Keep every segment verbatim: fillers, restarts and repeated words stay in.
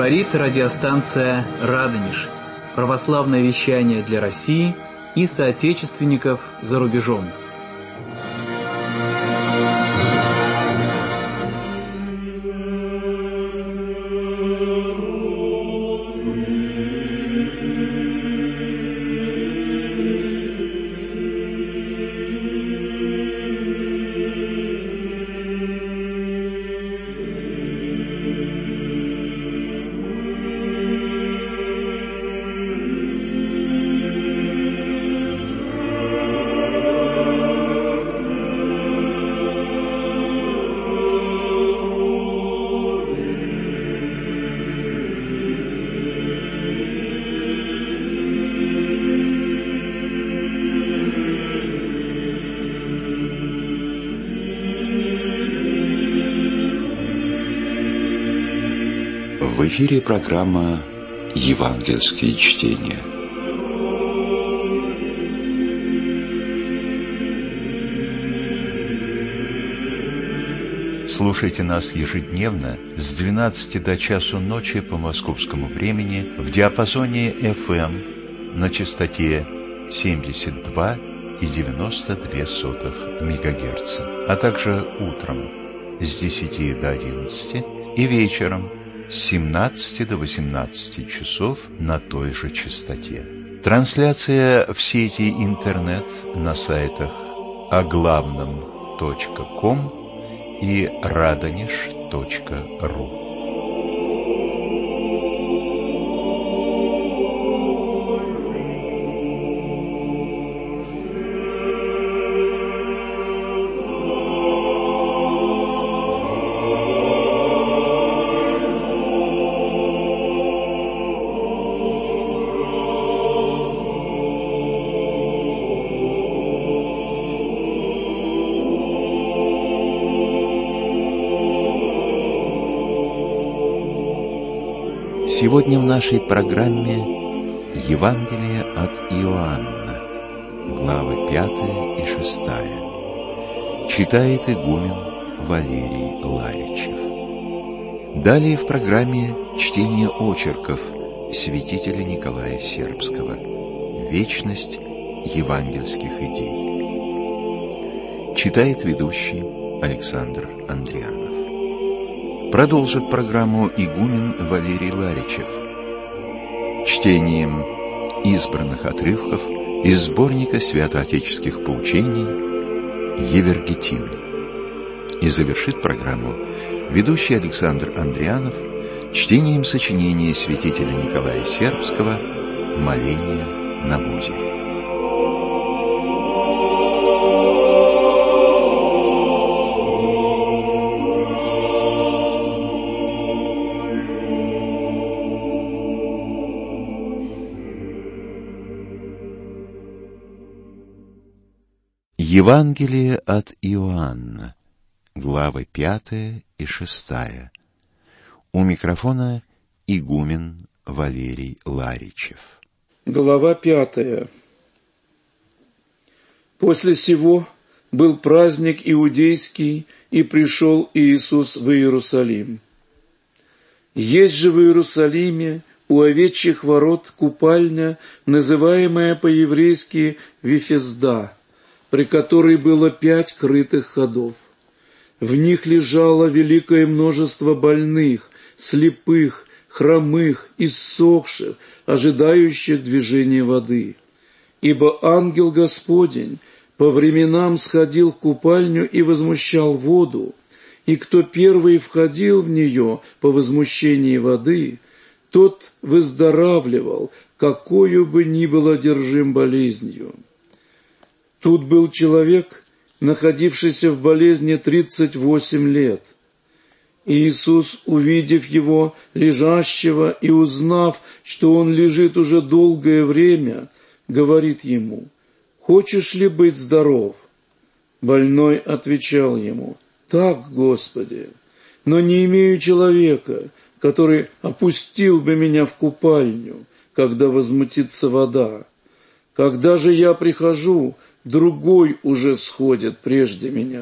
Говорит радиостанция «Радонеж». Православное вещание для России и соотечественников за рубежом. В эфире программа «Евангельские чтения». Слушайте нас ежедневно с двенадцати до часу ночи по московскому времени в диапазоне эф эм на частоте семьдесят два и девяносто две сотых мегагерца, а также утром с десяти до одиннадцати и вечером с семнадцати до восемнадцати часов на той же частоте. Трансляция в сети интернет на сайтах оглавном точка ком и радонеж точка ру. Сегодня в нашей программе Евангелие от Иоанна, главы пятая и шестая. Читает игумен Валерий Ларичев. Далее в программе чтение очерков святителя Николая Сербского «Вечность евангельских идей». Читает ведущий Александр Андрианов. Продолжит программу игумен Валерий Ларичев чтением избранных отрывков из сборника святоотеческих поучений «Евергетин». И завершит программу ведущий Александр Андрианов чтением сочинения святителя Николая Сербского «Моление на Бузе». Евангелие от Иоанна, главы пятая и шестая. У микрофона игумен Валерий Ларичев. Глава пятая. После сего был праздник иудейский, и пришел Иисус в Иерусалим. Есть же в Иерусалиме у овечьих ворот купальня, называемая по-еврейски Вифезда, при которой было пять крытых ходов. В них лежало великое множество больных, слепых, хромых, иссохших, ожидающих движения воды. Ибо ангел Господень по временам сходил в купальню и возмущал воду, и кто первый входил в нее по возмущении воды, тот выздоравливал, какою бы ни был одержим болезнью. Тут был человек, находившийся в болезни тридцать восемь лет. Иисус, увидев его лежащего и узнав, что он лежит уже долгое время, говорит ему: «Хочешь ли быть здоров?» Больной отвечал ему: «Так, Господи, но не имею человека, который опустил бы меня в купальню, когда возмутится вода. Когда же я прихожу, другой уже сходит прежде меня».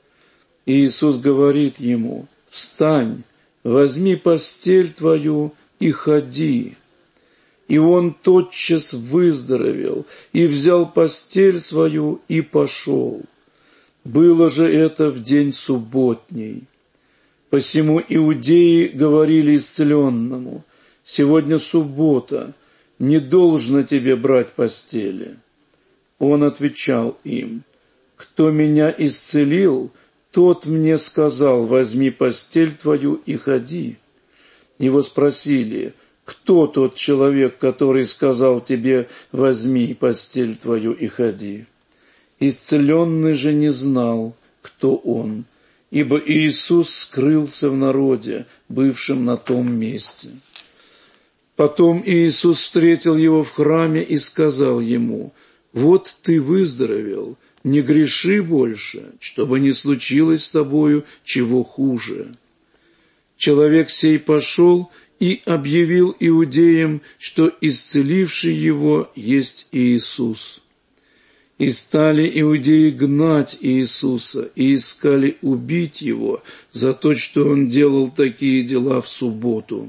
Иисус говорит ему: «Встань, возьми постель твою и ходи». И он тотчас выздоровел, и взял постель свою, и пошел. Было же это в день субботний. Посему иудеи говорили исцеленному: «Сегодня суббота, не должно тебе брать постели». Он отвечал им: «Кто меня исцелил, тот мне сказал: возьми постель твою и ходи». Его спросили: «Кто тот человек, который сказал тебе: возьми постель твою и ходи?» Исцеленный же не знал, кто он, ибо Иисус скрылся в народе, бывшем на том месте. Потом Иисус встретил его в храме и сказал ему: «Вот ты выздоровел, не греши больше, чтобы не случилось с тобою чего хуже». Человек сей пошел и объявил иудеям, что исцеливший его есть Иисус. И стали иудеи гнать Иисуса и искали убить его за то, что он делал такие дела в субботу.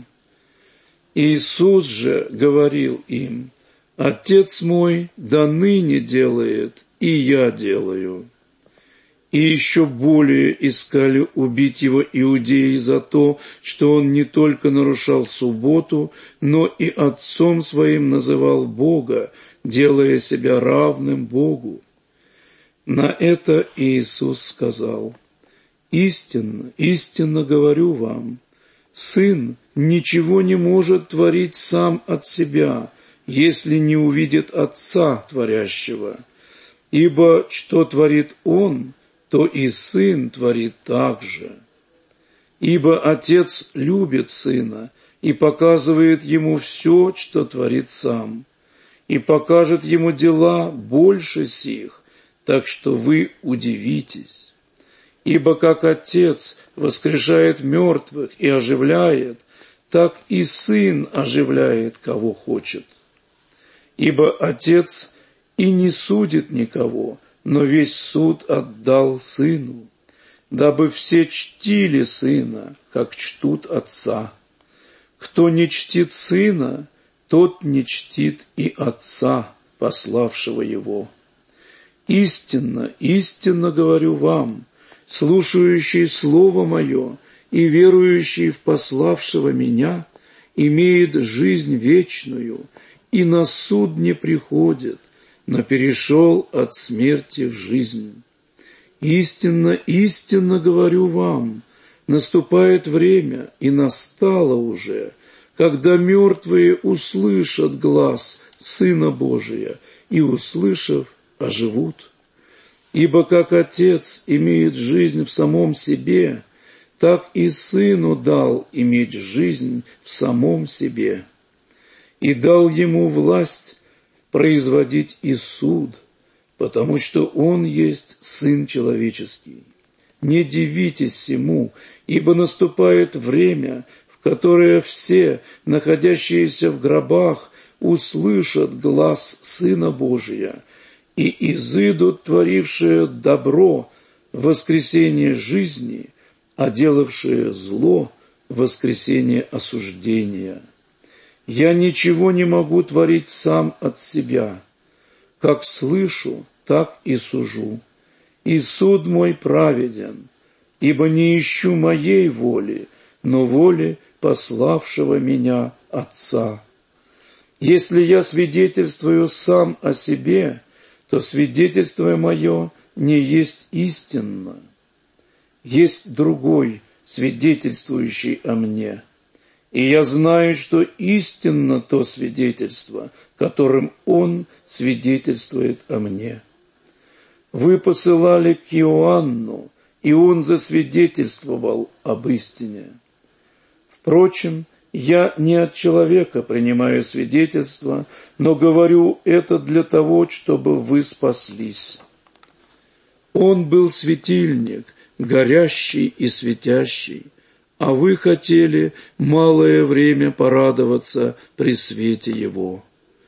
Иисус же говорил им: «Отец мой до ныне делает, и я делаю». И еще более искали убить его иудеи за то, что он не только нарушал субботу, но и отцом своим называл Бога, делая себя равным Богу. На это Иисус сказал: «Истинно, истинно говорю вам, Сын ничего не может творить сам от себя, если не увидит Отца творящего. Ибо что творит Он, то и Сын творит так же. Ибо Отец любит Сына и показывает Ему все, что творит Сам, и покажет Ему дела больше сих, так что вы удивитесь. Ибо как Отец воскрешает мертвых и оживляет, так и Сын оживляет, кого хочет. Ибо Отец и не судит никого, но весь суд отдал Сыну, дабы все чтили Сына, как чтут Отца. Кто не чтит Сына, тот не чтит и Отца, пославшего Его. Истинно, истинно говорю вам, слушающий Слово Мое и верующий в пославшего Меня имеет жизнь вечную, и на суд не приходит, но перешел от смерти в жизнь. Истинно, истинно говорю вам, наступает время, и настало уже, когда мертвые услышат глас Сына Божия, и, услышав, оживут. Ибо как Отец имеет жизнь в самом себе, так и Сыну дал иметь жизнь в самом себе, и дал Ему власть производить и суд, потому что Он есть Сын Человеческий. Не дивитесь сему, ибо наступает время, в которое все, находящиеся в гробах, услышат глас Сына Божия, и изыдут творившие добро в воскресение жизни, а делавшие зло в воскресение осуждения. Я ничего не могу творить сам от себя. Как слышу, так и сужу. И суд мой праведен, ибо не ищу моей воли, но воли пославшего меня Отца. Если я свидетельствую сам о себе, то свидетельство мое не есть истинно. Есть другой, свидетельствующий о мне. И я знаю, что истинно то свидетельство, которым Он свидетельствует о мне. Вы посылали к Иоанну, и он засвидетельствовал об истине. Впрочем, я не от человека принимаю свидетельство, но говорю это для того, чтобы вы спаслись. Он был светильник, горящий и светящий, а вы хотели малое время порадоваться при свете его.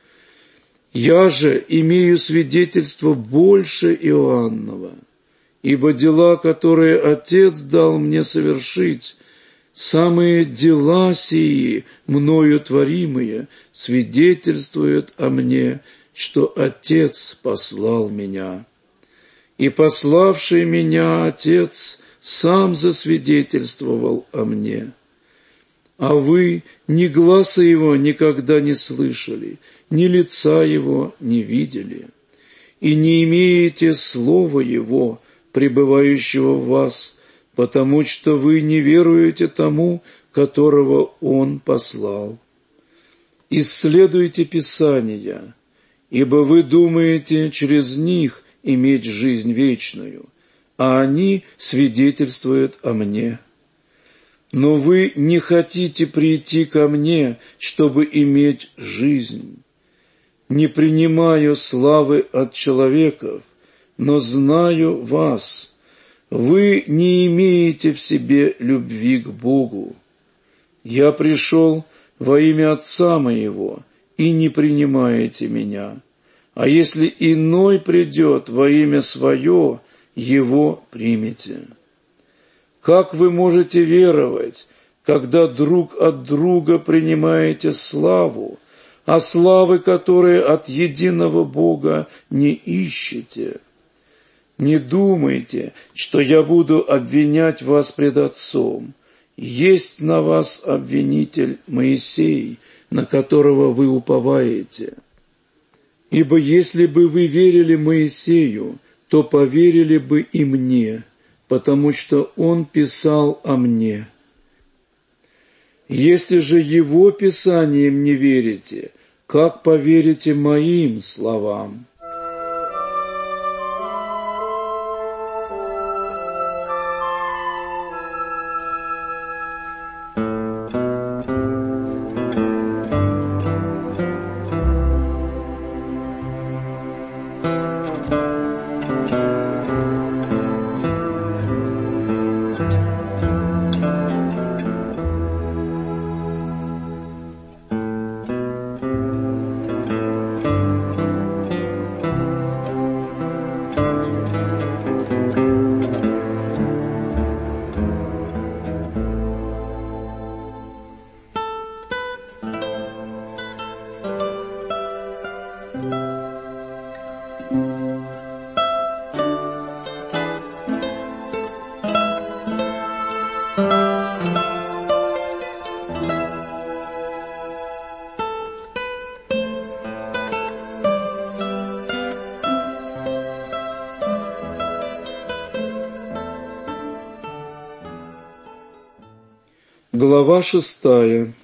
Я же имею свидетельство больше Иоаннова, ибо дела, которые Отец дал мне совершить, самые дела сии, мною творимые, свидетельствуют о мне, что Отец послал меня. И пославший меня Отец сам засвидетельствовал о мне. А вы ни гласа его никогда не слышали, ни лица его не видели, и не имеете слова его, пребывающего в вас, потому что вы не веруете тому, которого он послал. Исследуйте Писания, ибо вы думаете через них иметь жизнь вечную, а они свидетельствуют о мне. Но вы не хотите прийти ко мне, чтобы иметь жизнь. Не принимаю славы от человеков, но знаю вас. Вы не имеете в себе любви к Богу. Я пришел во имя Отца моего, и не принимаете меня. А если иной придет во имя свое, его примете. Как вы можете веровать, когда друг от друга принимаете славу, а славы, которые от единого Бога, не ищете? Не думайте, что я буду обвинять вас пред Отцом. Есть на вас обвинитель Моисей, на которого вы уповаете. Ибо если бы вы верили Моисею, то поверили бы и мне, потому что он писал о мне. Если же его писаниям не верите, как поверите моим словам? Глава шестая.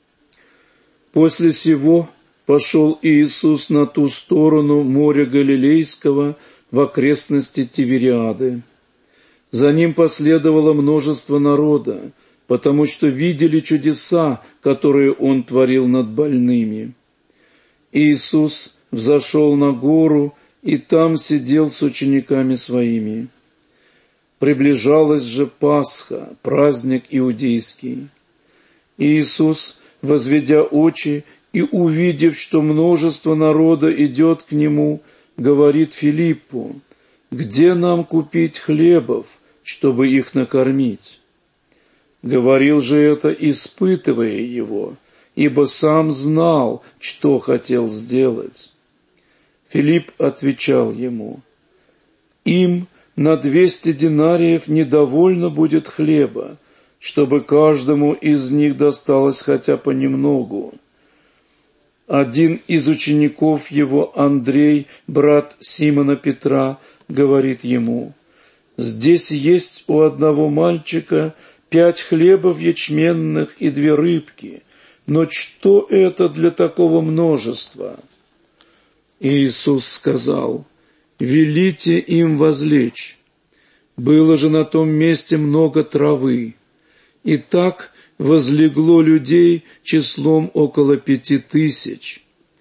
После сего пошел Иисус на ту сторону моря Галилейского в окрестности Тивериады. За ним последовало множество народа, потому что видели чудеса, которые он творил над больными. Иисус взошел на гору и там сидел с учениками своими. Приближалась же Пасха, праздник иудейский. Иисус, возведя очи и увидев, что множество народа идет к Нему, говорит Филиппу: «Где нам купить хлебов, чтобы их накормить?» Говорил же это, испытывая Его, ибо сам знал, что хотел сделать. Филипп отвечал Ему: «Им на двести динариев недовольно будет хлеба, чтобы каждому из них досталось хотя понемногу». Один из учеников его, Андрей, брат Симона Петра, говорит ему: «Здесь есть у одного мальчика пять хлебов ячменных и две рыбки, но что это для такого множества?» Иисус сказал: «Велите им возлечь». Было же на том месте много травы. И так возлегло людей числом около пяти тысяч.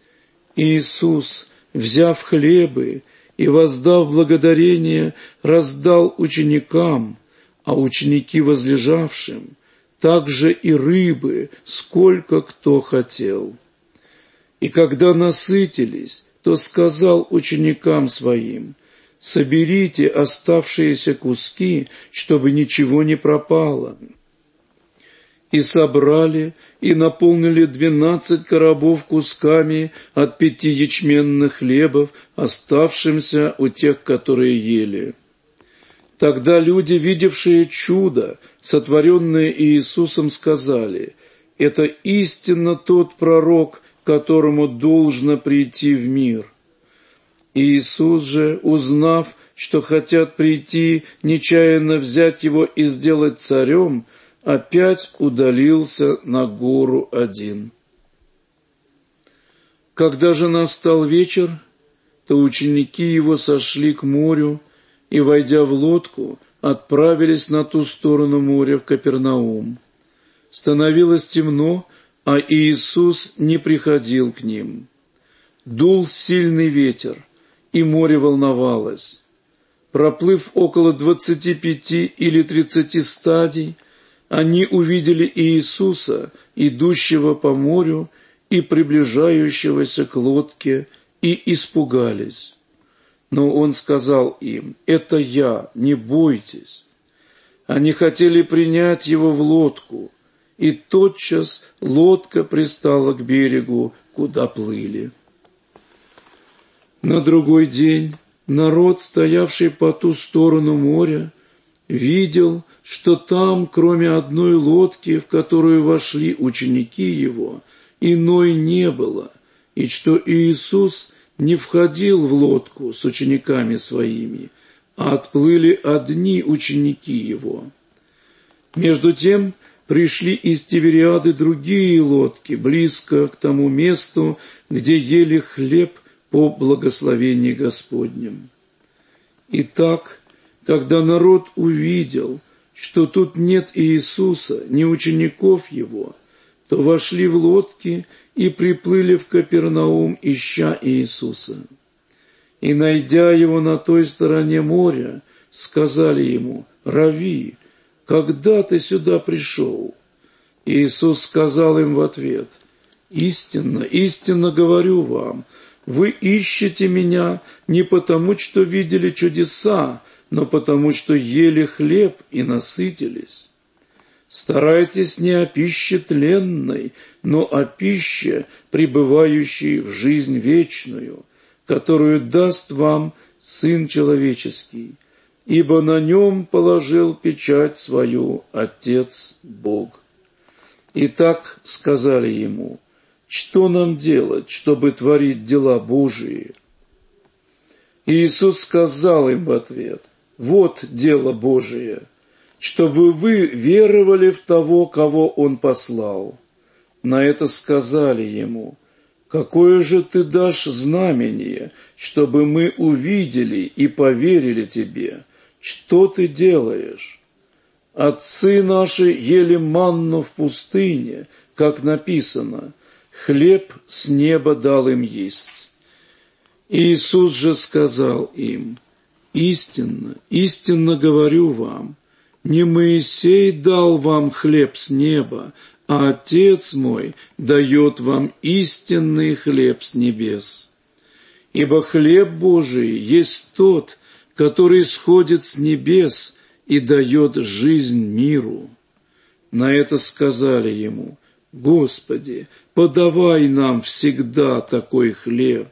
Иисус, взяв хлебы и воздав благодарение, раздал ученикам, а ученики возлежавшим, также и рыбы, сколько кто хотел. И когда насытились, то сказал ученикам своим: «Соберите оставшиеся куски, чтобы ничего не пропало». И собрали, и наполнили двенадцать коробов кусками от пяти ячменных хлебов, оставшимся у тех, которые ели. Тогда люди, видевшие чудо, сотворенное Иисусом, сказали: «Это истинно тот пророк, которому должно прийти в мир». Иисус же, узнав, что хотят прийти, нечаянно взять его и сделать царем, опять удалился на гору один. Когда же настал вечер, то ученики его сошли к морю и, войдя в лодку, отправились на ту сторону моря в Капернаум. Становилось темно, а Иисус не приходил к ним. Дул сильный ветер, и море волновалось. Проплыв около двадцати пяти или тридцати стадий, они увидели Иисуса, идущего по морю и приближающегося к лодке, и испугались. Но Он сказал им: «Это Я, не бойтесь». Они хотели принять Его в лодку, и тотчас лодка пристала к берегу, куда плыли. На другой день народ, стоявший по ту сторону моря, видел, что там, кроме одной лодки, в которую вошли ученики Его, иной не было, и что Иисус не входил в лодку с учениками Своими, а отплыли одни ученики Его. Между тем пришли из Тивериады другие лодки, близко к тому месту, где ели хлеб по благословении Господнем. Итак, когда народ увидел, что тут нет Иисуса, ни учеников Его, то вошли в лодки и приплыли в Капернаум, ища Иисуса. И, найдя Его на той стороне моря, сказали Ему: «Рави, когда ты сюда пришел?» Иисус сказал им в ответ: «Истинно, истинно говорю вам, вы ищете Меня не потому, что видели чудеса, но потому, что ели хлеб и насытились. Старайтесь не о пище тленной, но о пище, пребывающей в жизнь вечную, которую даст вам Сын Человеческий, ибо на Нем положил печать свою Отец Бог». Итак, сказали Ему: «Что нам делать, чтобы творить дела Божии?» Иисус сказал им в ответ: «Вот дело Божие, чтобы вы веровали в того, кого Он послал». На это сказали Ему: «Какое же Ты дашь знамение, чтобы мы увидели и поверили Тебе? Что Ты делаешь? Отцы наши ели манну в пустыне, как написано: хлеб с неба дал им есть». Иисус же сказал им: «Истинно, истинно говорю вам, не Моисей дал вам хлеб с неба, а Отец мой дает вам истинный хлеб с небес. Ибо хлеб Божий есть тот, который сходит с небес и дает жизнь миру». На это сказали Ему: «Господи, подавай нам всегда такой хлеб».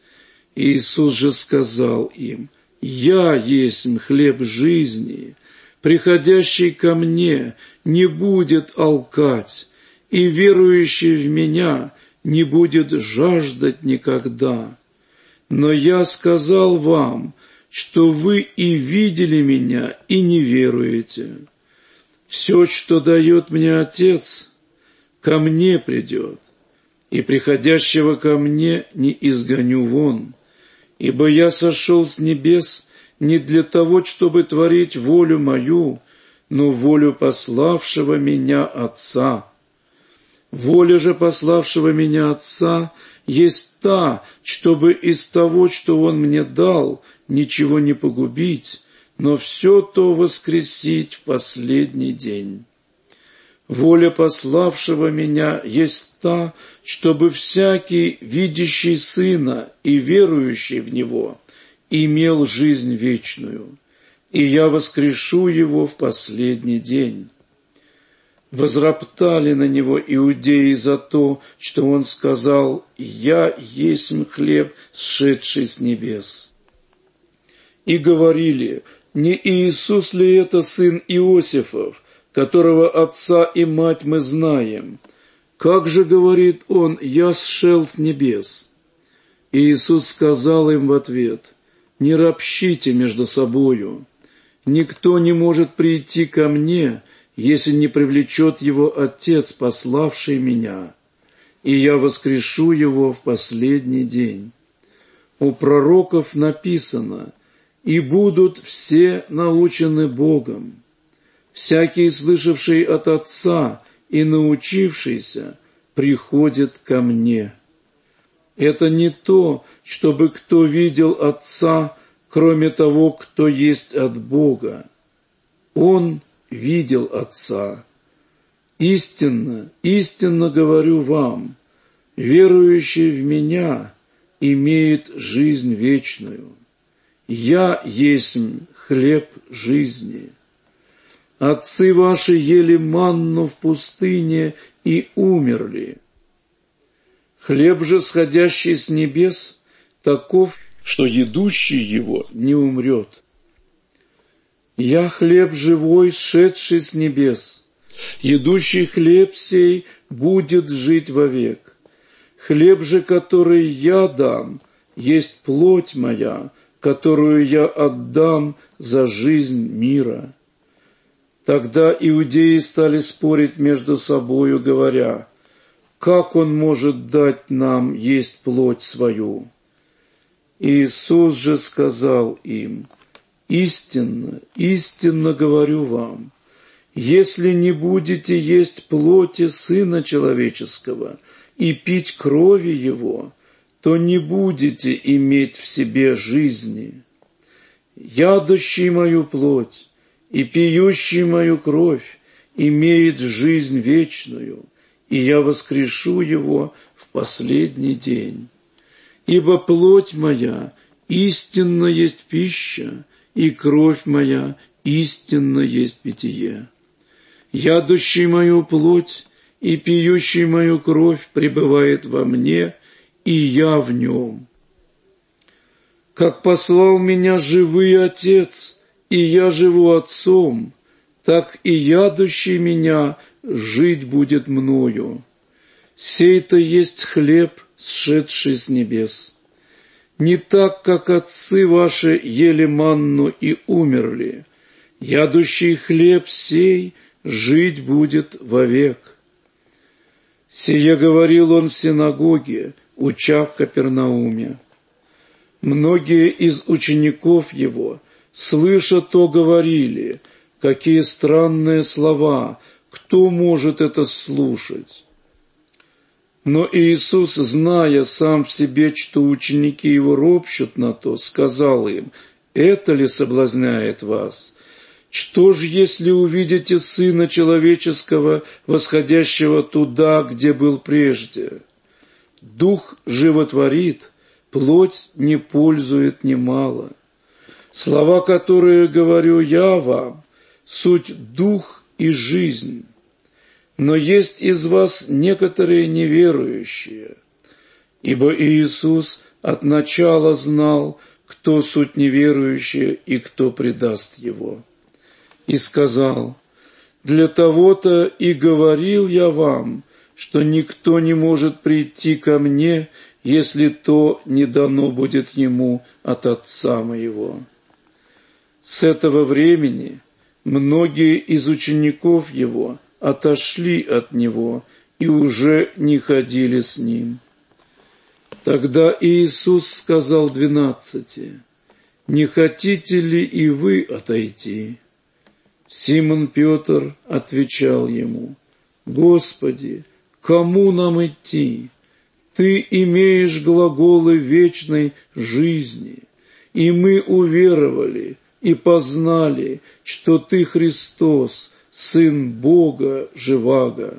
Иисус же сказал им: «Я есть хлеб жизни, приходящий ко Мне не будет алкать, и верующий в Меня не будет жаждать никогда. Но Я сказал вам, что вы и видели Меня, и не веруете. Все, что дает Мне Отец, ко Мне придет, и приходящего ко Мне не изгоню вон. Ибо Я сошел с небес не для того, чтобы творить волю Мою, но волю пославшего Меня Отца. Воля же пославшего Меня Отца есть та, чтобы из того, что Он Мне дал, ничего не погубить, но все то воскресить в последний день. Воля пославшего Меня есть та, чтобы всякий, видящий Сына и верующий в Него, имел жизнь вечную, и Я воскрешу его в последний день. Возроптали на него иудеи за то, что он сказал: «Я есмь хлеб, сшедший с небес». И говорили: «Не Иисус ли это сын Иосифов, которого отца и мать мы знаем? Как же, говорит он, я сшел с небес?» И Иисус сказал им в ответ: «Не ропщите между собою. Никто не может прийти ко мне, если не привлечет его Отец, пославший меня, и я воскрешу его в последний день. У пророков написано: и будут все научены Богом. Всякий, слышавший от Отца и научившийся, приходит ко мне. Это не то, чтобы кто видел Отца, кроме того, кто есть от Бога. Он видел Отца. Истинно, истинно говорю вам, верующий в Меня имеет жизнь вечную. Я есмь хлеб жизни. Отцы ваши ели манну в пустыне и умерли. Хлеб же, сходящий с небес, таков, что едущий его не умрет. Я хлеб живой, сшедший с небес. Едущий хлеб сей будет жить вовек. Хлеб же, который я дам, есть плоть моя, которую я отдам за жизнь мира». Тогда иудеи стали спорить между собою, говоря: «Как он может дать нам есть плоть свою?» Иисус же сказал им: «Истинно, истинно говорю вам, если не будете есть плоти Сына Человеческого и пить крови Его, то не будете иметь в себе жизни. Ядущий мою плоть и пьющий мою кровь имеет жизнь вечную, и я воскрешу его в последний день. Ибо плоть моя истинно есть пища, и кровь моя истинно есть питье. Ядущий мою плоть и пьющий мою кровь пребывает во мне, и я в нем. Как послал меня живый Отец, и я живу Отцом, так и ядущий меня жить будет мною. Сей-то есть хлеб, сшедший с небес. Не так, как отцы ваши ели манну и умерли. Ядущий хлеб сей жить будет вовек». Сие говорил он в синагоге, уча в Капернауме. Многие из учеников его, слыша то, говорили: «Какие странные слова! Кто может это слушать?» Но Иисус, зная сам в себе, что ученики его ропщут на то, сказал им: «Это ли соблазняет вас? Что ж, если увидите Сына Человеческого, восходящего туда, где был прежде? Дух животворит, плоть не пользует немало. Слова, которые говорю я вам, суть дух и жизнь. Но есть из вас некоторые неверующие». Ибо Иисус от начала знал, кто суть неверующие и кто предаст Его. И сказал: «Для того-то и говорил я вам, что никто не может прийти ко мне, если то не дано будет ему от Отца моего». С этого времени многие из учеников его отошли от него и уже не ходили с ним. Тогда Иисус сказал двенадцати: «Не хотите ли и вы отойти?» Симон Петр отвечал ему: «Господи, кому нам идти? Ты имеешь глаголы вечной жизни, и мы уверовали и познали, что Ты Христос, Сын Бога живаго».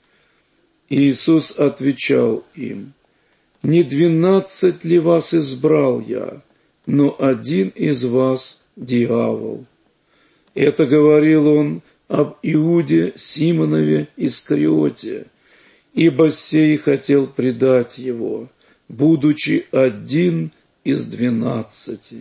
Иисус отвечал им: «Не двенадцать ли вас избрал я, но один из вас дьявол». Это говорил он, об Иуде Симонове Искариоте, ибо сей хотел предать его, будучи один из двенадцати.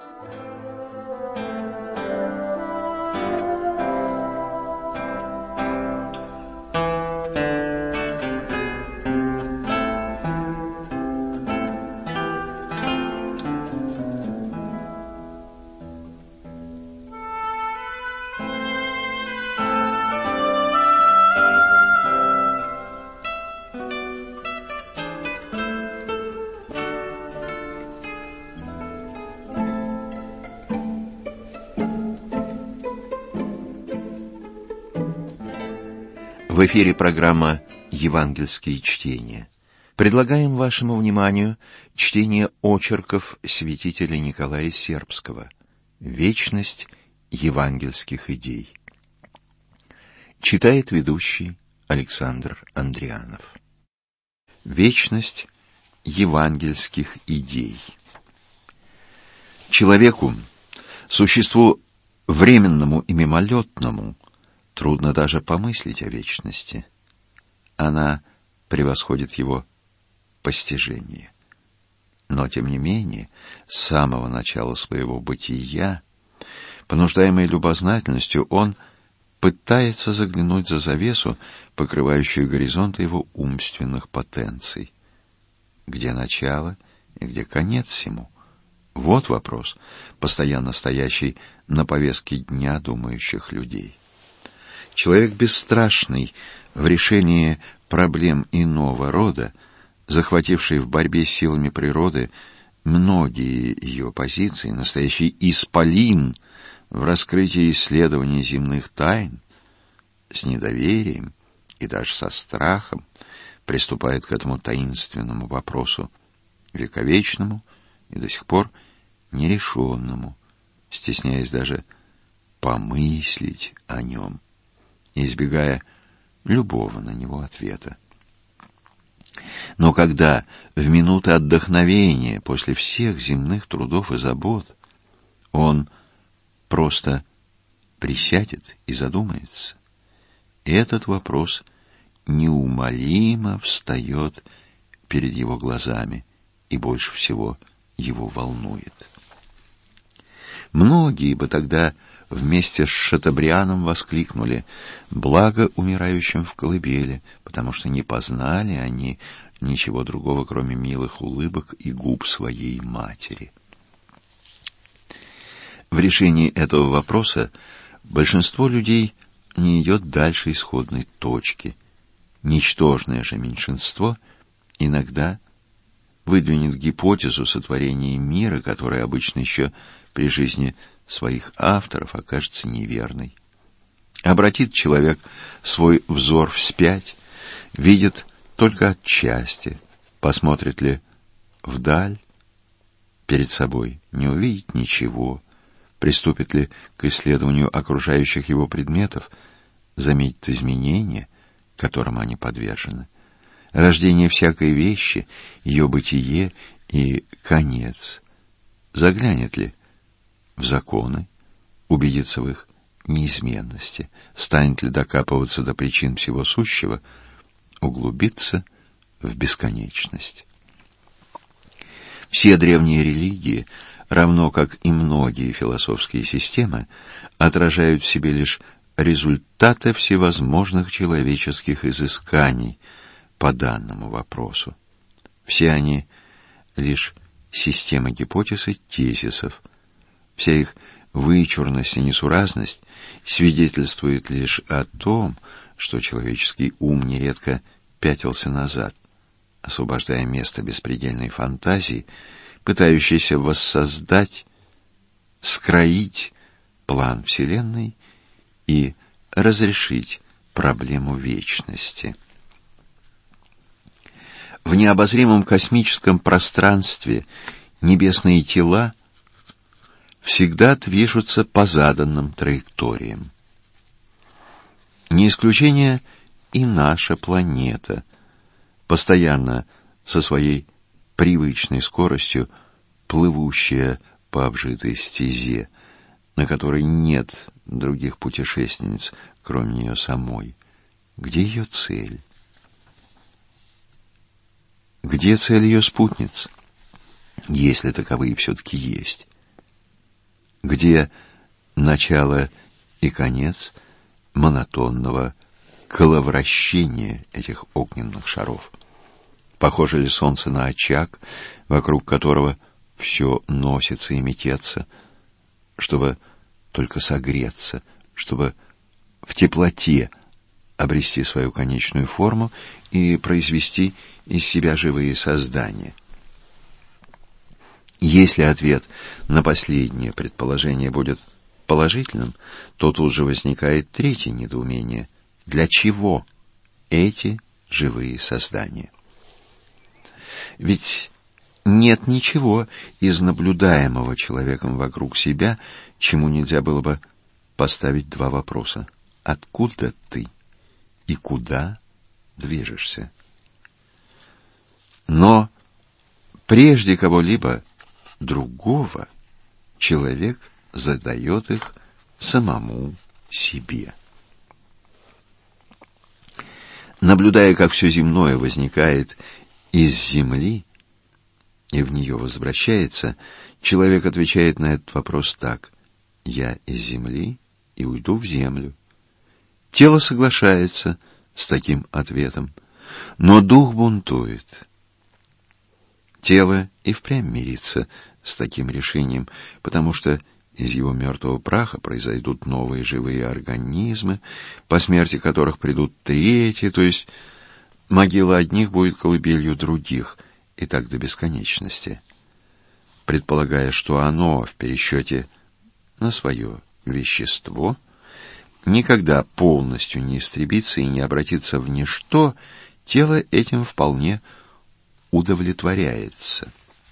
В эфире программа «Евангельские чтения». Предлагаем вашему вниманию чтение очерков святителя Николая Сербского «Вечность евангельских идей». Читает ведущий Александр Андрианов. Вечность евангельских идей. Человеку, существу временному и мимолетному, трудно даже помыслить о вечности. Она превосходит его постижение. Но, тем не менее, с самого начала своего бытия, понуждаемый любознательностью, он пытается заглянуть за завесу, покрывающую горизонты его умственных потенций. Где начало и где конец всему? Вот вопрос, постоянно стоящий на повестке дня думающих людей. Человек бесстрашный в решении проблем иного рода, захвативший в борьбе с силами природы многие ее позиции, настоящий исполин в раскрытии исследований земных тайн, с недоверием и даже со страхом приступает к этому таинственному вопросу, вековечному и до сих пор нерешенному, стесняясь даже помыслить о нем, избегая любого на него ответа. Но когда в минуты отдохновения после всех земных трудов и забот он просто присядет и задумается, этот вопрос неумолимо встает перед его глазами и больше всего его волнует. Многие бы тогда вместе с Шатобрианом воскликнули: «Благо умирающим в колыбели», потому что не познали они ничего другого, кроме милых улыбок и губ своей матери. В решении этого вопроса большинство людей не идет дальше исходной точки. Ничтожное же меньшинство иногда выдвинет гипотезу сотворения мира, которая обычно еще при жизни своих авторов окажется неверной. Обратит человек свой взор вспять, видит только отчасти, посмотрит ли вдаль, перед собой не увидит ничего, приступит ли к исследованию окружающих его предметов, заметит изменения, которым они подвержены, рождение всякой вещи, ее бытие и конец, заглянет ли в законы, убедится в их неизменности, станет ли докапываться до причин всего сущего, углубиться в бесконечность. Все древние религии, равно как и многие философские системы, отражают в себе лишь результаты всевозможных человеческих изысканий по данному вопросу. Все они лишь системы гипотез и тезисов. Вся их вычурность и несуразность свидетельствует лишь о том, что человеческий ум нередко пятился назад, освобождая место беспредельной фантазии, пытающейся воссоздать, скроить план Вселенной и разрешить проблему вечности. В необозримом космическом пространстве небесные тела всегда движутся по заданным траекториям. Не исключение и наша планета, постоянно со своей привычной скоростью плывущая по обжитой стезе, на которой нет других путешественниц, кроме нее самой. Где ее цель? Где цель ее спутниц, если таковые все-таки есть? Где начало и конец монотонного коловращения этих огненных шаров? Похоже ли солнце на очаг, вокруг которого все носится и метется, чтобы только согреться, чтобы в теплоте обрести свою конечную форму и произвести из себя живые создания? Если ответ на последнее предположение будет положительным, то тут же возникает третье недоумение. Для чего эти живые создания? Ведь нет ничего из наблюдаемого человеком вокруг себя, чему нельзя было бы поставить два вопроса. Откуда ты и куда движешься? Но прежде кого-либо другого человек задает их самому себе. Наблюдая, как все земное возникает из земли и в нее возвращается, человек отвечает на этот вопрос так: «Я из земли и уйду в землю». Тело соглашается с таким ответом, но дух бунтует. Тело и впрямь мирится с таким решением, потому что из его мертвого праха произойдут новые живые организмы, по смерти которых придут третьи, то есть могила одних будет колыбелью других, и так до бесконечности. Предполагая, что оно в пересчете на свое вещество никогда полностью не истребится и не обратится в ничто, тело этим вполне удовлетворяется.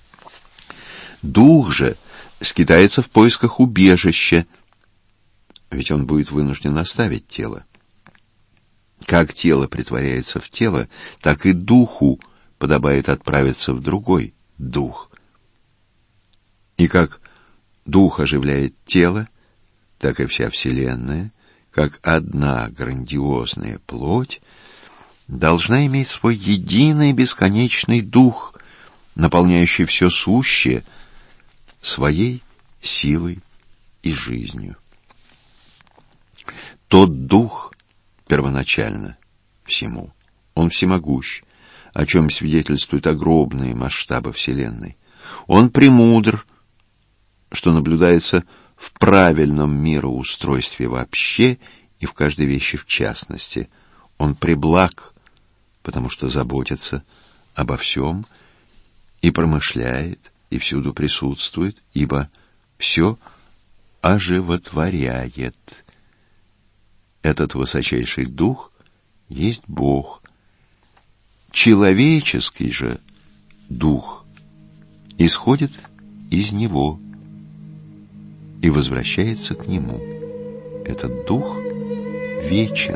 Дух же скитается в поисках убежища, ведь он будет вынужден оставить тело. Как тело притворяется в тело, так и духу подобает отправиться в другой дух. И как дух оживляет тело, так и вся Вселенная, как одна грандиозная плоть, должна иметь свой единый бесконечный дух, наполняющий все сущее своей силой и жизнью. Тот дух первоначально всему. Он всемогущ, о чем свидетельствуют огромные масштабы Вселенной. Он премудр, что наблюдается в правильном мироустройстве вообще и в каждой вещи в частности. Он преблаг, потому что заботится обо всем и промышляет, и всюду присутствует, ибо все оживотворяет. Этот высочайший дух есть Бог. Человеческий же дух исходит из него и возвращается к нему. Этот дух вечен.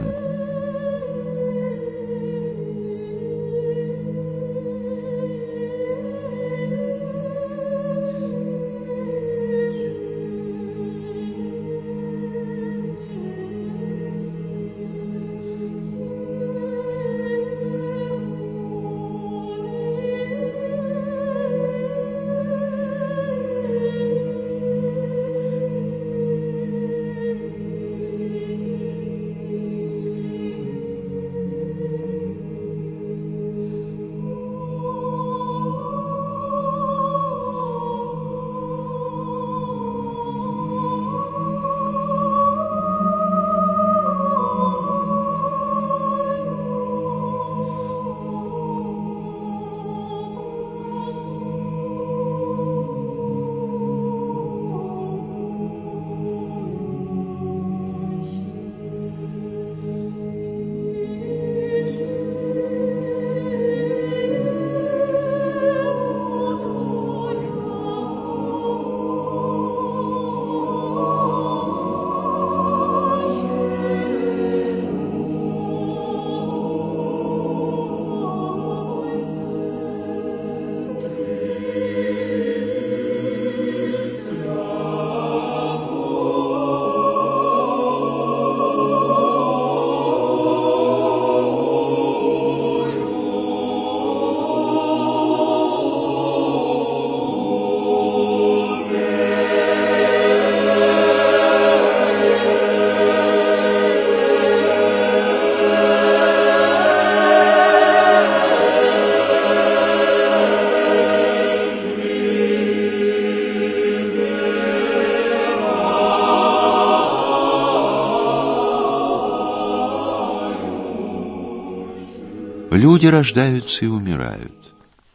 Люди рождаются и умирают.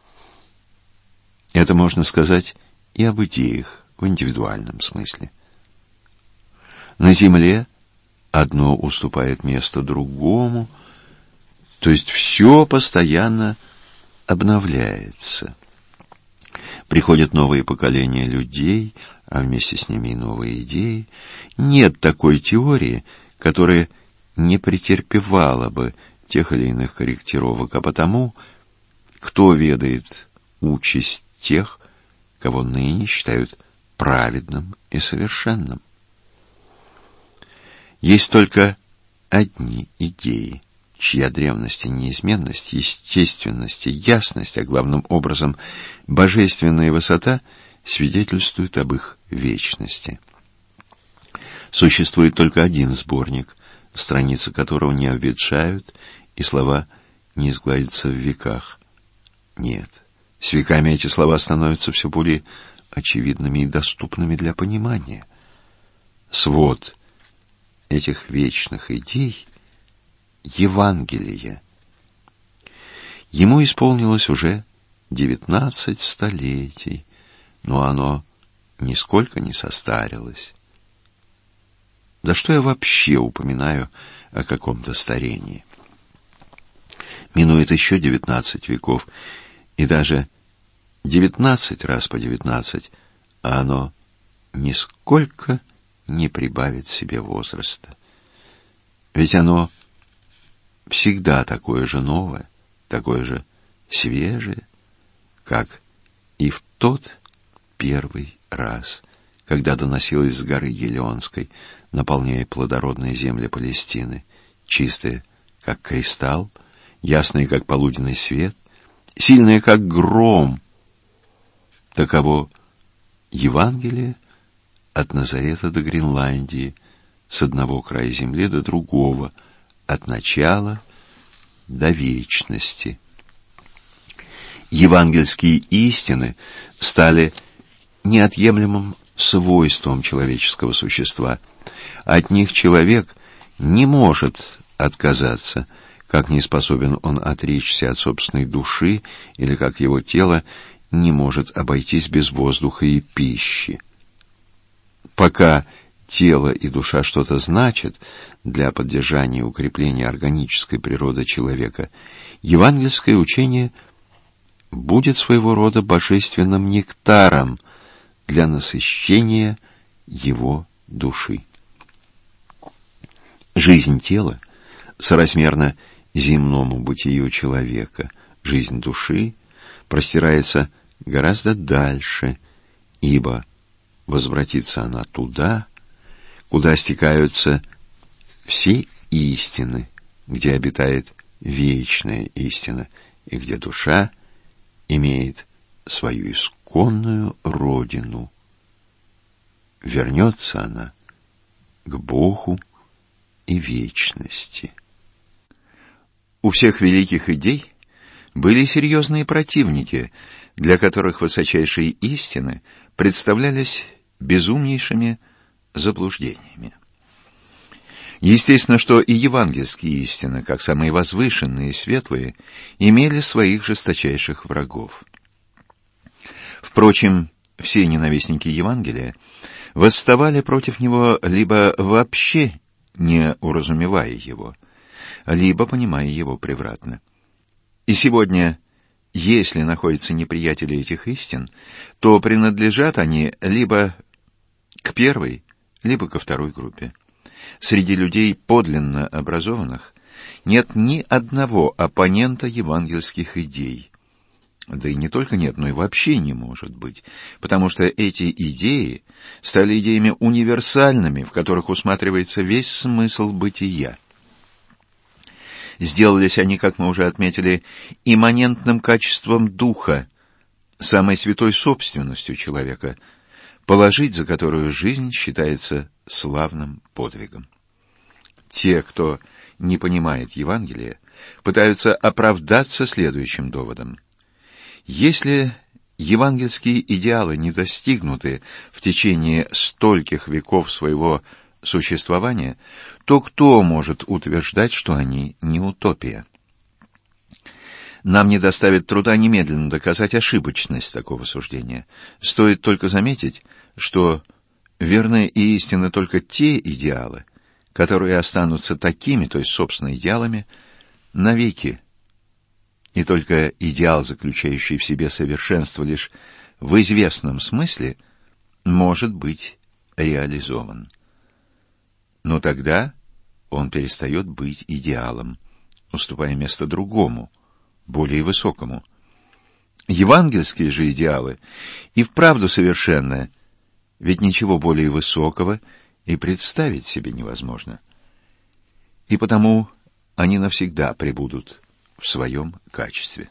Это можно сказать и об идеях в индивидуальном смысле. На Земле одно уступает место другому, то есть все постоянно обновляется. Приходят новые поколения людей, а вместе с ними и новые идеи. Нет такой теории, которая не претерпевала бы тех или иных корректировок, а потому, кто ведает участь тех, кого ныне считают праведным и совершенным. Есть только одни идеи, чья древность и неизменность, естественность и ясность, а главным образом божественная высота свидетельствуют об их вечности. Существует только один сборник, страницы которого не обветшают и слова не изгладятся в веках. Нет, с веками эти слова становятся все более очевидными и доступными для понимания. Свод этих вечных идей — Евангелие. Ему исполнилось уже девятнадцать столетий, но оно нисколько не состарилось. Да что я вообще упоминаю о каком-то старении? Минует еще девятнадцать веков, и даже девятнадцать раз по девятнадцать, а оно нисколько не прибавит себе возраста. Ведь оно всегда такое же новое, такое же свежее, как и в тот первый раз, когда доносилось с горы Елеонской, наполняя плодородные земли Палестины, чистое, как кристалл, ясное, как полуденный свет, сильное, как гром. Таково Евангелие от Назарета до Гренландии, с одного края земли до другого, от начала до вечности. Евангельские истины стали неотъемлемым свойством человеческого существа. От них человек не может отказаться, как не способен он отречься от собственной души, или как его тело не может обойтись без воздуха и пищи. Пока тело и душа что-то значат для поддержания и укрепления органической природы человека, евангельское учение будет своего рода божественным нектаром для насыщения его души. Жизнь тела соразмерна земному бытию человека. Жизнь души простирается гораздо дальше, ибо возвратится она туда, куда стекаются все истины, где обитает вечная истина, и где душа имеет свою исконную родину. Вернется она к Богу и вечности. У всех великих идей были серьезные противники, для которых высочайшие истины представлялись безумнейшими заблуждениями. Естественно, что и евангельские истины, как самые возвышенные и светлые, имели своих жесточайших врагов. Впрочем, все ненавистники Евангелия восставали против него либо вообще не уразумевая его, либо понимая его превратно. И сегодня, если находятся неприятели этих истин, то принадлежат они либо к первой, либо ко второй группе. Среди людей подлинно образованных нет ни одного оппонента евангельских идей. Да и не только нет, но и вообще не может быть, потому что эти идеи стали идеями универсальными, в которых усматривается весь смысл бытия. Сделались они, как мы уже отметили, имманентным качеством духа, самой святой собственностью человека, положить за которую жизнь считается славным подвигом. Те, кто не понимает Евангелия, пытаются оправдаться следующим доводом. Если евангельские идеалы не достигнуты в течение стольких веков своего существования, то кто может утверждать, что они не утопия? Нам не доставит труда немедленно доказать ошибочность такого суждения. Стоит только заметить, что верны и истинны только те идеалы, которые останутся такими, то есть, собственно, идеалами, навеки. И только идеал, заключающий в себе совершенство лишь в известном смысле, может быть реализован. Но тогда он перестает быть идеалом, уступая место другому, более высокому. Евангельские же идеалы и вправду совершенны, ведь ничего более высокого и представить себе невозможно. И потому они навсегда пребудут в своем качестве.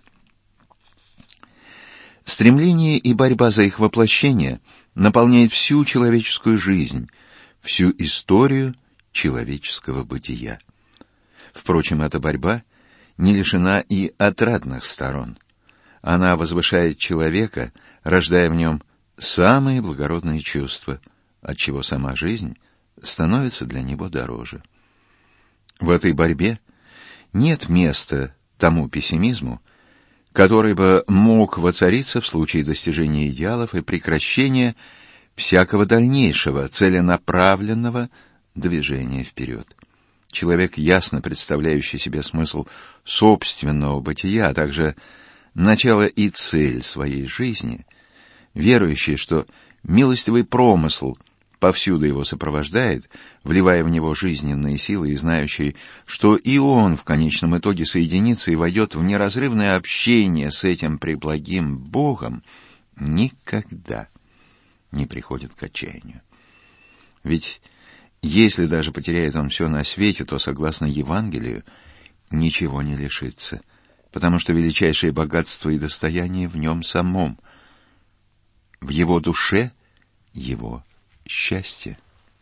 Стремление и борьба за их воплощение наполняет всю человеческую жизнь, всю историю человеческого бытия. Впрочем, эта борьба не лишена и отрадных сторон. Она возвышает человека, рождая в нем самые благородные чувства, отчего сама жизнь становится для него дороже. В этой борьбе нет места тому пессимизму, который бы мог воцариться в случае достижения идеалов и прекращения всякого дальнейшего целенаправленного движения вперед. Человек, ясно представляющий себе смысл собственного бытия, а также начало и цель своей жизни, верующий, что милостивый промысл повсюду его сопровождает, вливая в него жизненные силы, и знающий, что и он в конечном итоге соединится и войдет в неразрывное общение с этим преблагим Богом, никогда не приходит к отчаянию. Ведь если даже потеряет он все на свете, то, согласно Евангелию, ничего не лишится, потому что величайшее богатство и достояние в нем самом, в его душе его счастье.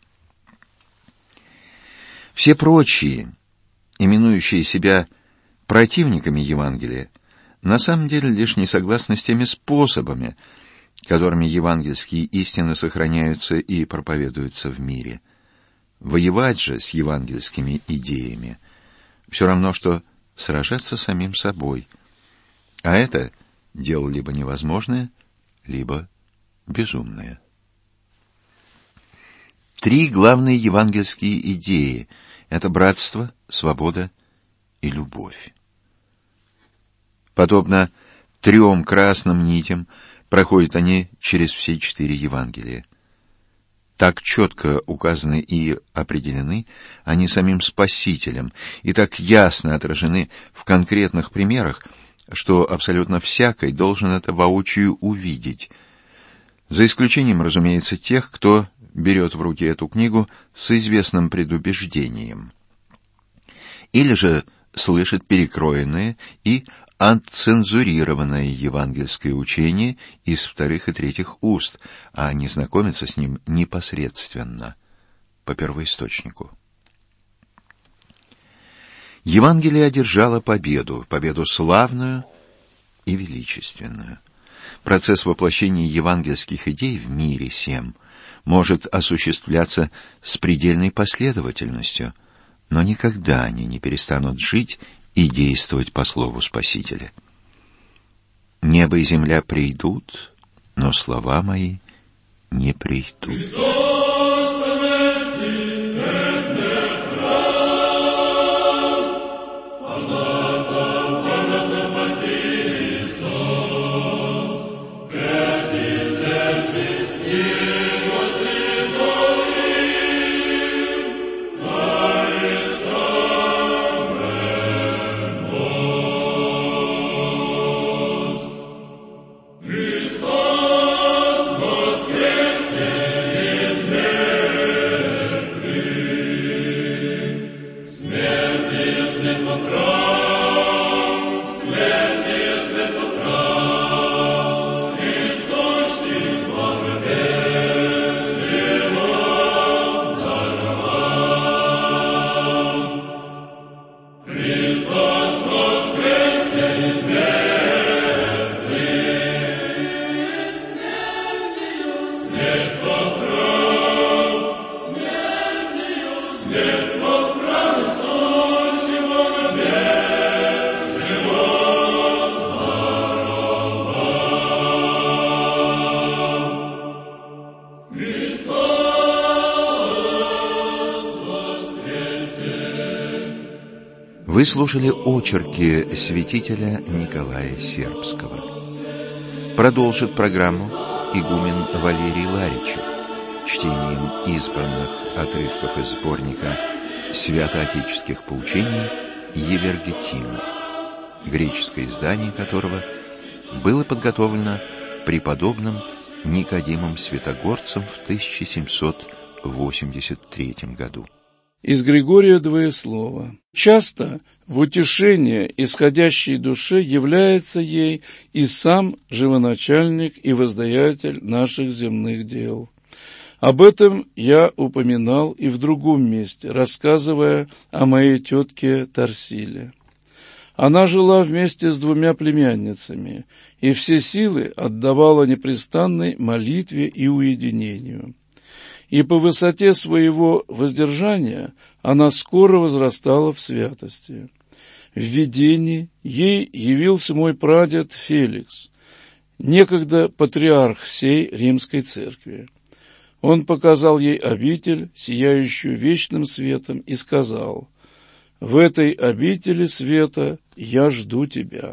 Все прочие, именующие себя противниками Евангелия, на самом деле лишь не согласны с теми способами, которыми евангельские истины сохраняются и проповедуются в мире. Воевать же с евангельскими идеями все равно, что сражаться с самим собой. А это дело либо невозможное, либо безумное. Три главные евангельские идеи — это братство, свобода и любовь. Подобно трем красным нитям проходят они через все четыре Евангелия. Так четко указаны и определены они самим Спасителем, и так ясно отражены в конкретных примерах, что абсолютно всякий должен это воочию увидеть. За исключением, разумеется, тех, кто берет в руки эту книгу с известным предубеждением, или же слышит перекроенное и отцензурированное евангельское учение из вторых и третьих уст, а не знакомится с ним непосредственно, по первоисточнику. Евангелие одержало победу, победу славную и величественную. Процесс воплощения евангельских идей в мире сем может осуществляться с предельной последовательностью, но никогда они не перестанут жить и действовать по слову Спасителя. Небо и земля придут, но слова мои не придут. Христос, Вы слушали очерки святителя Николая Сербского. Продолжит программу игумен Валерий Ларичев чтением избранных отрывков из сборника святоотеческих поучений «Евергетим», греческое издание которого было подготовлено преподобным Никодимом Святогорцем в тысяча семьсот восемьдесят третьем году. Из Григория Двоеслова. Часто в утешение исходящей душе является ей и сам живоначальник и воздаятель наших земных дел. Об этом я упоминал и в другом месте, рассказывая о моей тетке Тарсиле. Она жила вместе с двумя племянницами и все силы отдавала непрестанной молитве и уединению. И по высоте своего воздержания она скоро возрастала в святости. В видении ей явился мой прадед Феликс, некогда патриарх сей римской церкви. Он показал ей обитель, сияющую вечным светом, и сказал: «В этой обители света я жду тебя».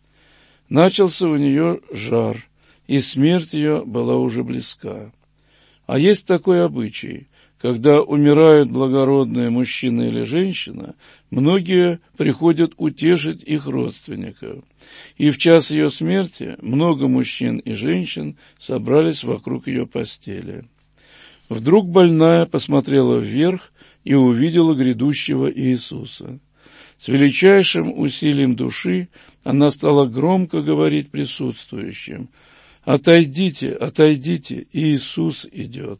Начался у нее жар, и смерть ее была уже близка. А есть такой обычай: когда умирают благородные мужчина или женщина, многие приходят утешить их родственников. И в час ее смерти много мужчин и женщин собрались вокруг ее постели. Вдруг больная посмотрела вверх и увидела грядущего Иисуса. С величайшим усилием души она стала громко говорить присутствующим: «Отойдите, отойдите, Иисус идет!»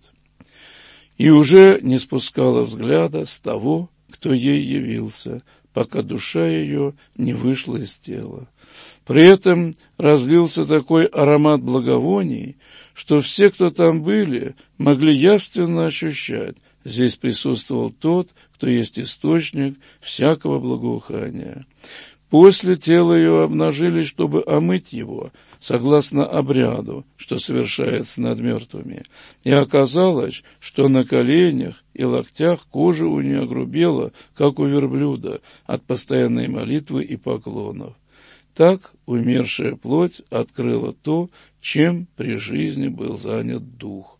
И уже не спускала взгляда с того, кто ей явился, пока душа ее не вышла из тела. При этом разлился такой аромат благовоний, что все, кто там были, могли явственно ощущать: здесь присутствовал тот, кто есть источник всякого благоухания. После тело ее обнажили, чтобы омыть его, согласно обряду, что совершается над мертвыми. И оказалось, что на коленях и локтях кожа у нее огрубела, как у верблюда, от постоянной молитвы и поклонов. Так умершая плоть открыла то, чем при жизни был занят дух.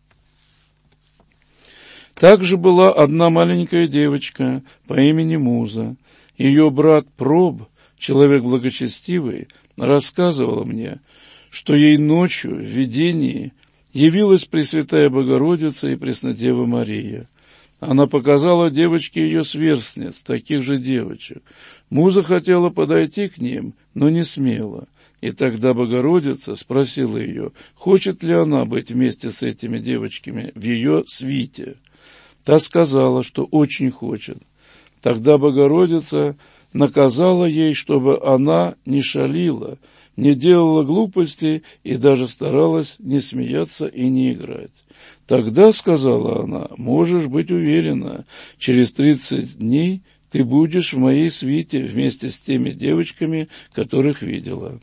Также была одна маленькая девочка по имени Муза. Ее брат Проб, человек благочестивый, рассказывал мне, что ей ночью в видении явилась Пресвятая Богородица и Преснодева Мария. Она показала девочке ее сверстниц, таких же девочек. Муза хотела подойти к ним, но не смела. И тогда Богородица спросила ее, хочет ли она быть вместе с этими девочками в ее свите. Та сказала, что очень хочет. Тогда Богородица наказала ей, чтобы она не шалила, не делала глупостей и даже старалась не смеяться и не играть. Тогда, сказала она, можешь быть уверена, через тридцать дней ты будешь в моей свите вместе с теми девочками, которых видела.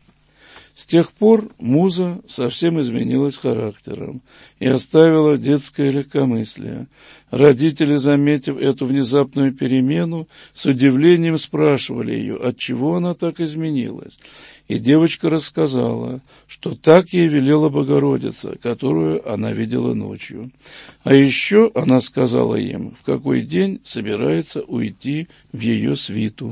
С тех пор Муза совсем изменилась характером и оставила детское легкомыслие. Родители, заметив эту внезапную перемену, с удивлением спрашивали ее, отчего она так изменилась. И девочка рассказала, что так ей велела Богородица, которую она видела ночью. А еще она сказала им, в какой день собирается уйти в ее свиту.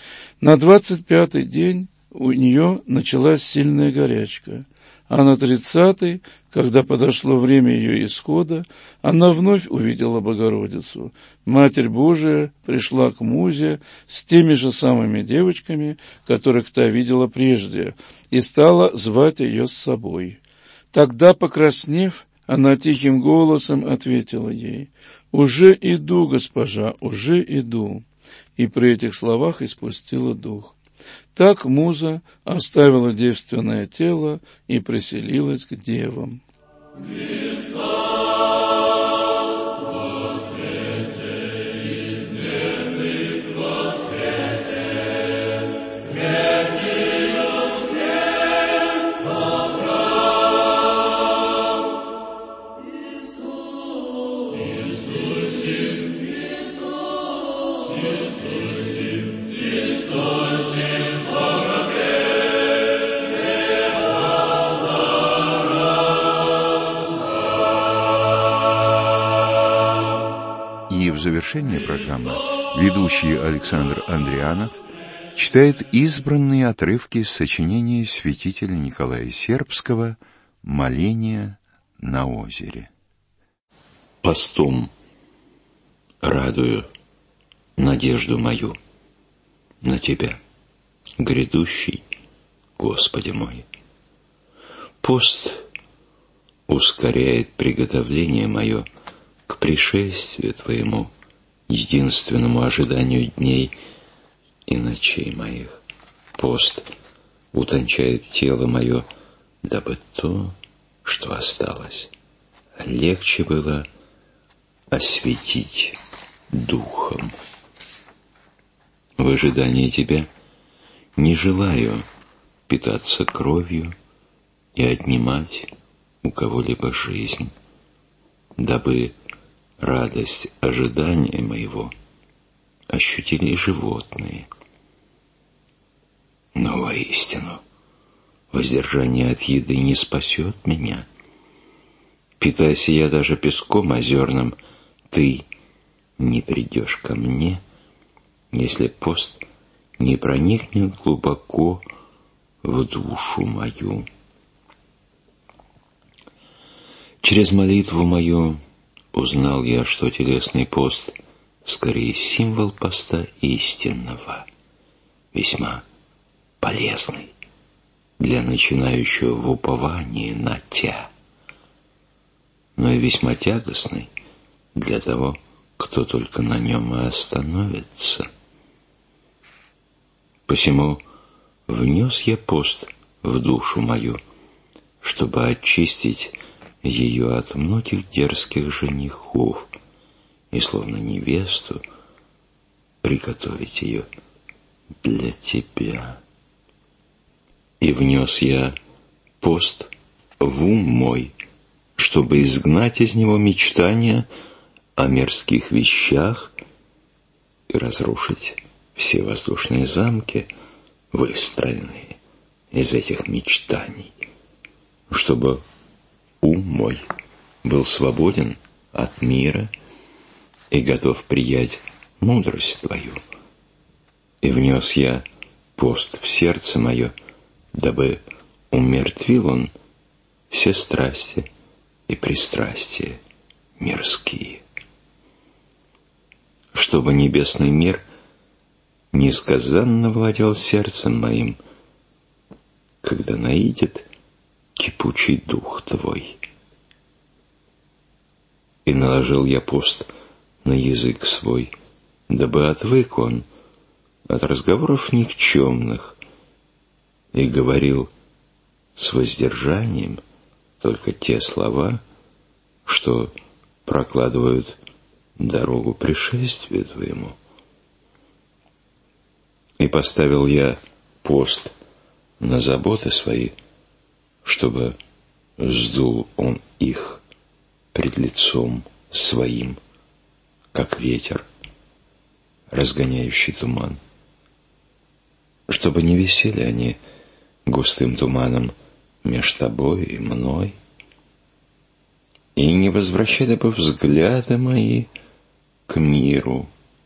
На двадцать пятый день у нее началась сильная горячка, а на тридцатый, когда подошло время ее исхода, она вновь увидела Богородицу. Матерь Божия пришла к Музе с теми же самыми девочками, которых та видела прежде, и стала звать ее с собой. Тогда, покраснев, она тихим голосом ответила ей: «Уже иду, госпожа, уже иду», и при этих словах испустила дух. Так Муза оставила девственное тело и приселилась к девам. Иисус, Иисус, Иисус, завершение программы ведущий Александр Андрианов читает избранные отрывки из сочинения святителя Николая Сербского «Моление на озере». Постом радую надежду мою на Тебя, грядущий Господи мой. Пост ускоряет приготовление мое к пришествию Твоему, единственному ожиданию дней и ночей моих. Пост утончает тело мое, дабы то, что осталось, легче было осветить духом. В ожидании Тебя не желаю питаться кровью и отнимать у кого-либо жизнь, дабы радость ожидания моего ощутили животные. Но воистину воздержание от еды не спасет меня. Питайся я даже песком озерным, Ты не придешь ко мне, если пост не проникнет глубоко в душу мою. Через молитву мою узнал я, что телесный пост скорее символ поста истинного, весьма полезный для начинающего в уповании на Тя, но и весьма тягостный для того, кто только на нем и остановится. Посему внес я пост в душу мою, чтобы очистить ее от многих дерзких женихов и, словно невесту, приготовить ее для Тебя. И внес я пост в ум мой, чтобы изгнать из него мечтания о мирских вещах и разрушить все воздушные замки, выстроенные из этих мечтаний, чтобы ум мой был свободен от мира и готов приять мудрость Твою. И внес я пост в сердце мое, дабы умертвил он все страсти и пристрастия мирские, чтобы небесный мир несказанно владел сердцем моим, когда наидет кипучий дух Твой. И наложил я пост на язык свой, дабы отвык он от разговоров никчемных и говорил с воздержанием только те слова, что прокладывают дорогу пришествию Твоему. И поставил я пост на заботы свои, чтобы сдул он их пред лицом своим, как ветер, разгоняющий туман, чтобы не висели они густым туманом меж Тобой и мной, и не возвращали бы взгляды мои к миру.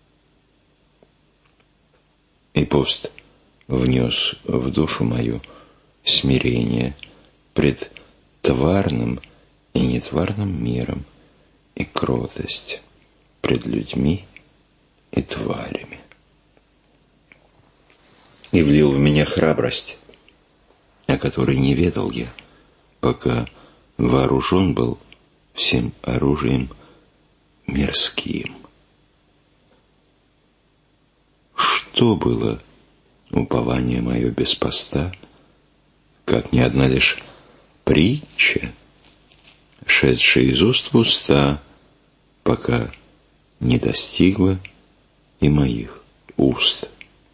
И пост внес в душу мою смирение пред тварным и нетварным миром и кротость пред людьми и тварями. И влил в меня храбрость, о которой не ведал я, пока вооружен был всем оружием мирским. Что было упование мое без поста, как не одна лишь притча, шедшая из уст в уста, пока не достигла и моих уст.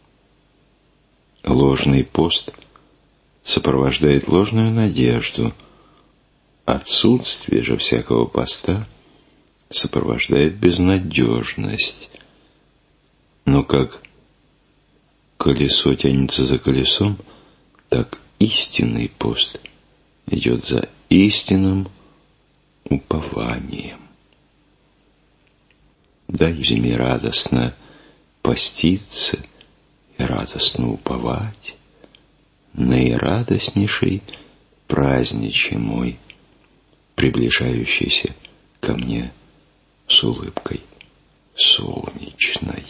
Ложный пост сопровождает ложную надежду, отсутствие же всякого поста сопровождает безнадежность. Но как колесо тянется за колесом, так истинный пост идет за истинным упованием. дай зиме радостно поститься и радостно уповать. Наирадостнейший праздничий мой, приближающийся ко мне с улыбкой солнечной.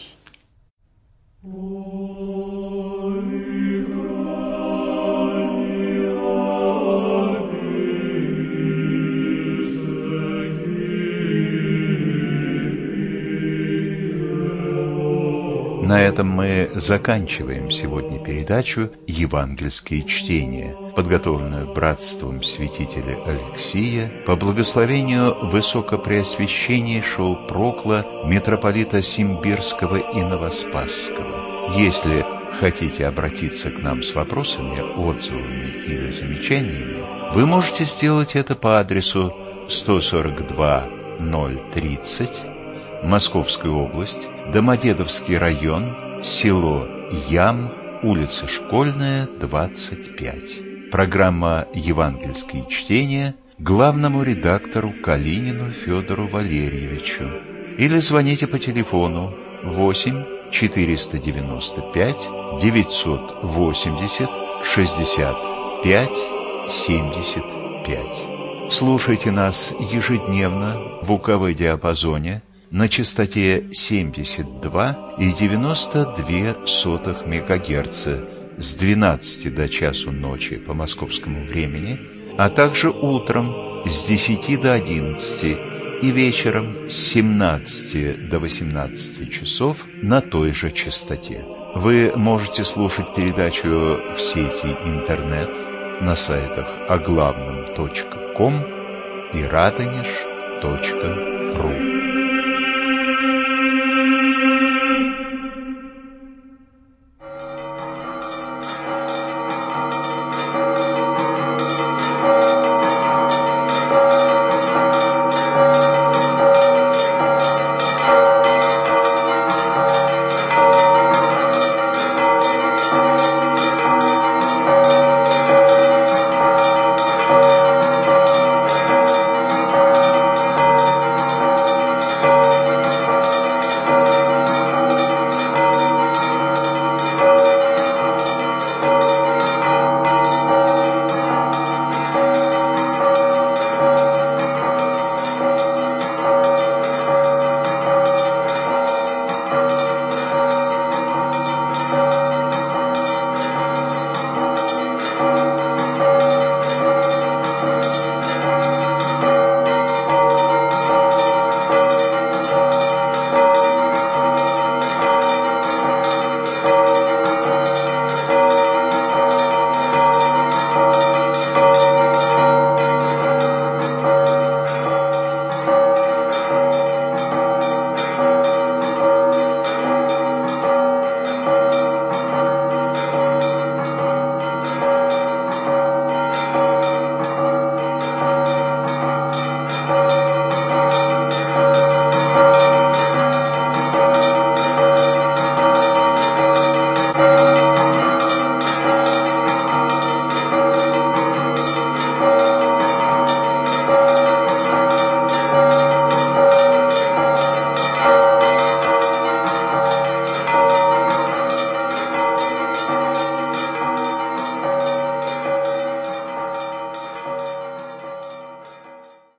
На этом мы заканчиваем сегодня передачу «Евангельские чтения», подготовленную братством святителя Алексия по благословению высокопреосвященнейшего прокла митрополита Симбирского и Новоспасского. Если хотите обратиться к нам с вопросами, отзывами или замечаниями, вы можете сделать это по адресу сто сорок два ноль тридцать, Московская область, Домодедовский район, село Ям, улица Школьная, двадцать пять. Программа «Евангельские чтения» главному редактору Калинину Федору Валерьевичу. Или звоните по телефону восемь четыреста девяносто пять девятьсот восемьдесят шестьдесят пять семьдесят пять. Слушайте нас ежедневно в УКВ-диапазоне на частоте семьдесят два и девяносто две сотых мегагерца с двенадцати до часу ночи по московскому времени, а также утром с десяти до одиннадцати и вечером с семнадцати до восемнадцати часов на той же частоте. Вы можете слушать передачу в сети интернет на сайтах оглавным точка ком и радонеж точка ру.